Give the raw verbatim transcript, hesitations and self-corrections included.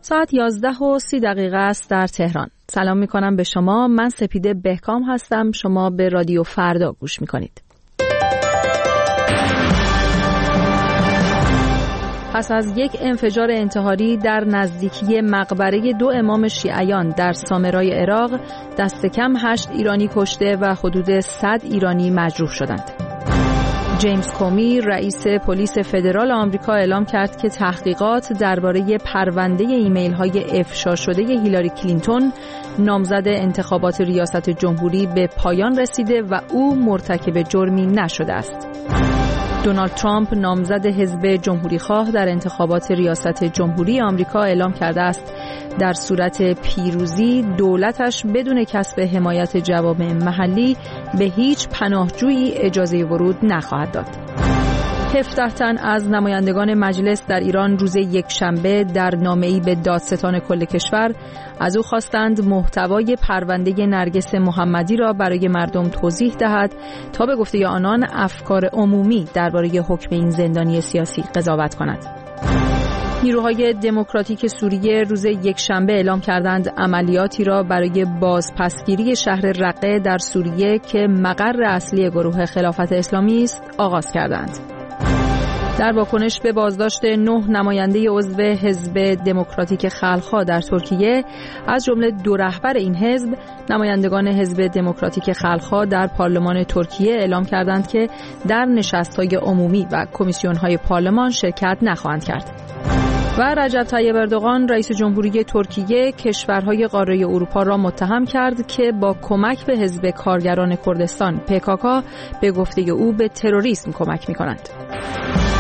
ساعت یازده و سی دقیقه است در تهران. سلام می کنم به شما. من سپیده بهکام هستم. شما به رادیو فردا گوش می کنید. پس از یک انفجار انتحاری در نزدیکی مقبره دو امام شیعیان در سامرای عراق، دست کم هشت ایرانی کشته و حدود صد ایرانی مجروح شدند. جیمز کومی رئیس پلیس فدرال آمریکا اعلام کرد که تحقیقات درباره پرونده ایمیل‌های افشا شده هیلاری کلینتون نامزد انتخابات ریاست جمهوری به پایان رسیده و او مرتکب جرمی نشده است. دونالد ترامپ نامزد حزب جمهوریخواه در انتخابات ریاست جمهوری آمریکا اعلام کرده است در صورت پیروزی دولتش بدون کسب حمایت جوامع محلی به هیچ پناهجویی اجازه ورود نخواهد داد. هفده تن از نمایندگان مجلس در ایران روز یکشنبه در نامه‌ای به دادستان کل کشور از او خواستند محتوای پرونده نرگس محمدی را برای مردم توضیح دهد تا به گفته آنان افکار عمومی درباره حکم این زندانی سیاسی قضاوت کند. نیروهای دموکراتیک سوریه روز یکشنبه اعلام کردند عملیاتی را برای بازپسگیری شهر رقه در سوریه که مقر اصلی گروه خلافت اسلامی است آغاز کردند. در واکنش به بازداشت نه نماینده عضو حزب دموکراتیک خلق‌ها در ترکیه از جمله دو رهبر این حزب، نمایندگان حزب دموکراتیک خلق‌ها در پارلمان ترکیه اعلام کردند که در نشست‌های عمومی و کمیسیون‌های پارلمان شرکت نخواهند کرد. و رجب طیب اردوغان رئیس جمهوری ترکیه کشورهای قاره اروپا را متهم کرد که با کمک به حزب کارگران کردستان پی کی کی به گفته او به تروریسم کمک می‌کنند.